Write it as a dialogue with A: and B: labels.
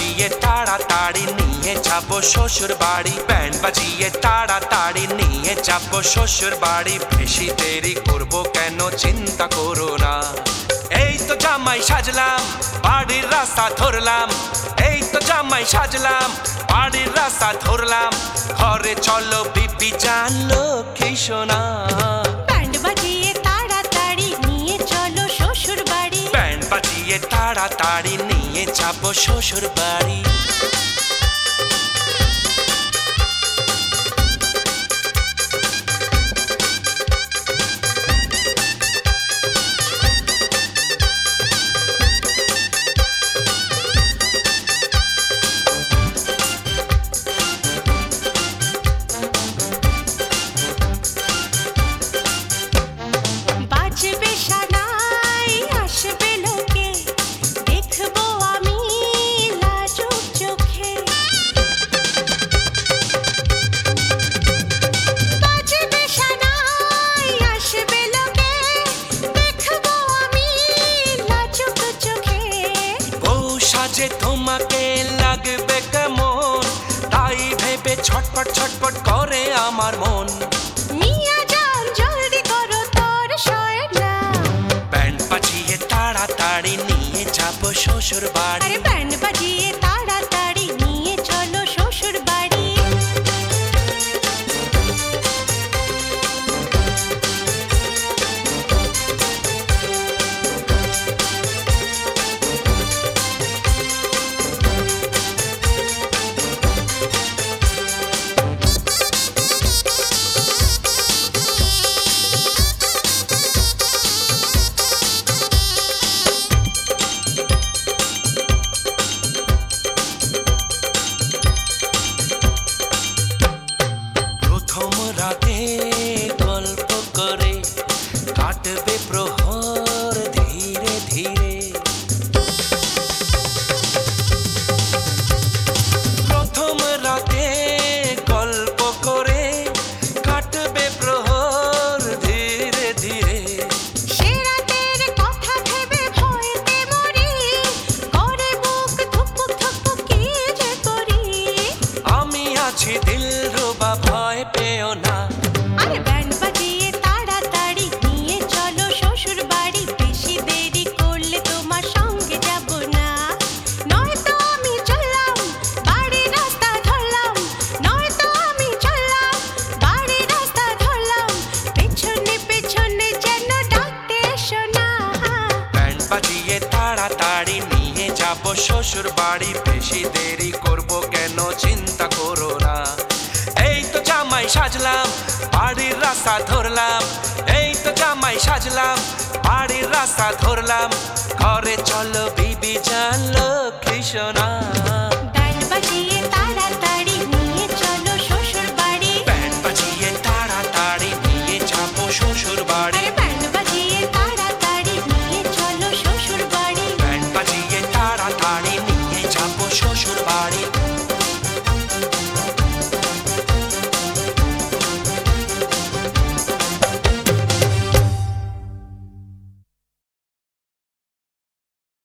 A: বাজিয়ে তাড়াতাড়ি নিয়ে যাব শ্বশুর বাড়ি, ব্যান্ড বাজিয়ে তাড়াতাড়ি নিয়ে যাব শ্বশুর বাড়ি। বেশি দেরি করব কেন চিন্তা করো না, এই তো জামাই সাজলাম বাড়ির রাস্তা ধরলাম, এই তো জামাই সাজলাম বাড়ির রাস্তা ধরলাম। ঘরে চলো বিবি জান লক্ষ্মী সোনা,
B: ব্যান্ড বাজিয়ে তাড়াতাড়ি নিয়ে চলো শ্বশুর বাড়ি,
A: ব্যান্ড বাজিয়ে তাড়াতাড়ি নিয়ে যাব শ্বশুর বাড়ি।
B: বাজবে সানাই আসবে লোকে, দেখবো আমি লাজুক চোখে। বাজবে সানাই আসবে লোকে, দেখবো আমি লাজুক চোখে।
A: বউ সাজে তোমাকে লাগবে কেমন, তাই ভেবে ছটপট ছটপট করে আমার মন।
B: মিয়া জান জলদি করো তোর শয়না,
A: ব্যান্ড বাজিয়ে তাড়াতাড়ি নিয়ে যাব শ্বশুর বাড়ি,
B: আরে ব্যান্ড বাজিয়ে তাড়াতাড়ি নিয়ে চলো শ্বশুর বাড়ি।
A: প্রথম রাতে গল্প করে কাটবে প্রহর ধীরে ধীরে, প্রথম রাতে গল্প করে কাটবে প্রহর ধীরে ধীরে।
B: সে রাতের কথা ভেবে ভয়তে মরি, করে বুক ধুকপুক ধুকপুক কি যে করি।
A: আমি আছি দিলরুবা ভয় পেও না,
B: আরে ব্যান্ড বাজিয়ে তাড়াতাড়ি নিয়ে চলো শ্বশুর বাড়ি, বেশি দেরি করলে তোমার সঙ্গে যাব না। নয়তো আমি চললাম বাড়ির রাস্তা ধরলাম, নয়তো আমি চললাম বাড়ির রাস্তা ধরলাম। পেছনে পেছনে যেন ডাকতে এসো না।
A: ব্যান্ড বাজিয়ে তাড়াতাড়ি নিয়ে যাব শ্বশুর বাড়ি, বেশি দেরি করব কেন চিন্তা করো না। এই তো জামাই সাজলাম বাড়ির রাস্তা ধরলাম, এই তো জামাই সাজলাম বাড়ির রাস্তা ধরলাম। ঘরে চলো বিবি জান লক্ষ্মী সোনা,